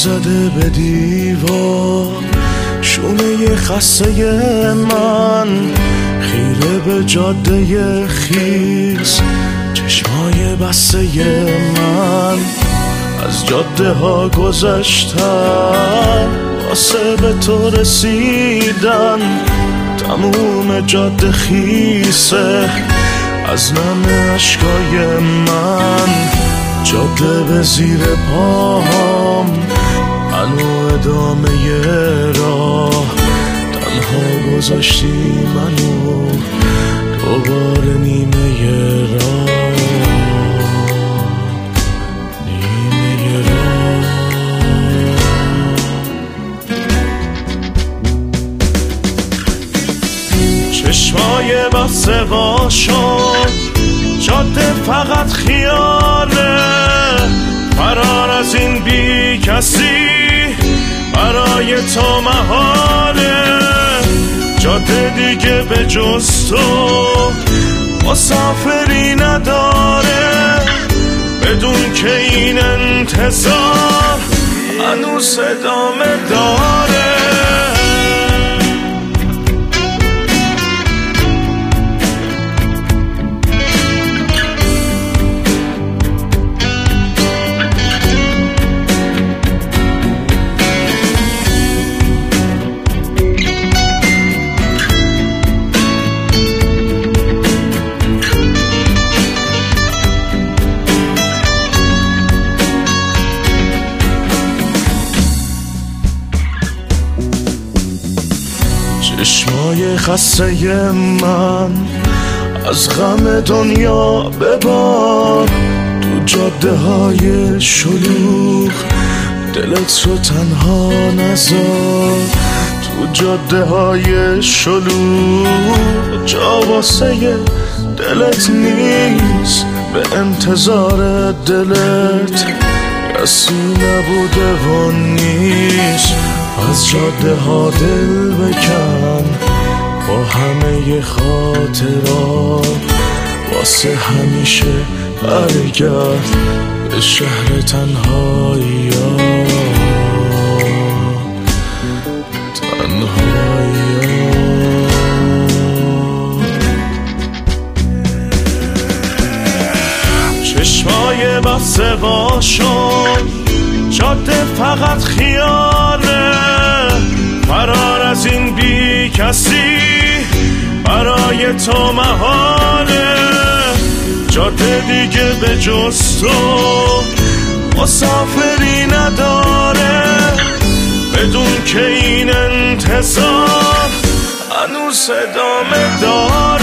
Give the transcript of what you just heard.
زده به دیوار، شونه خسته من خیره به جاده خیس، چشمای بسته من از جاده ها گذشتن واسه به تو رسیدن. تموم جاده خیسه از نم اشکای من، جاده به زیر پاهم منو ادامه راه، تنها گذاشتی منو دوباره نیمه راه، نیمه راه. چشمای بسته باشم، جاده فقط خیاله، فرار از این بی کسی برای تو محاله. جاده دیگه به جز تو مسافری نداره، بدون که این انتظار هنوز ادامه داره. چشمای خسته من از غم دنیا ببار، تو جاده های شلوغ دلت رو تنها نذار، تو جاده های شلوغ جا واسه دلت نیست، به انتظار دلت کسی نبوده و نیست. از جاده ها دل بکن با همه خاطرات، واسه همیشه برگرد به شهر تنهایی ها، تنهایی ها. چشمای بسته باشم، جاده فقط خیاله، فرار از این بی کسی برای تو محاله. جاده دیگه به جز تو مسافری نداره، بدون که این انتظار هنوز ادامه داره.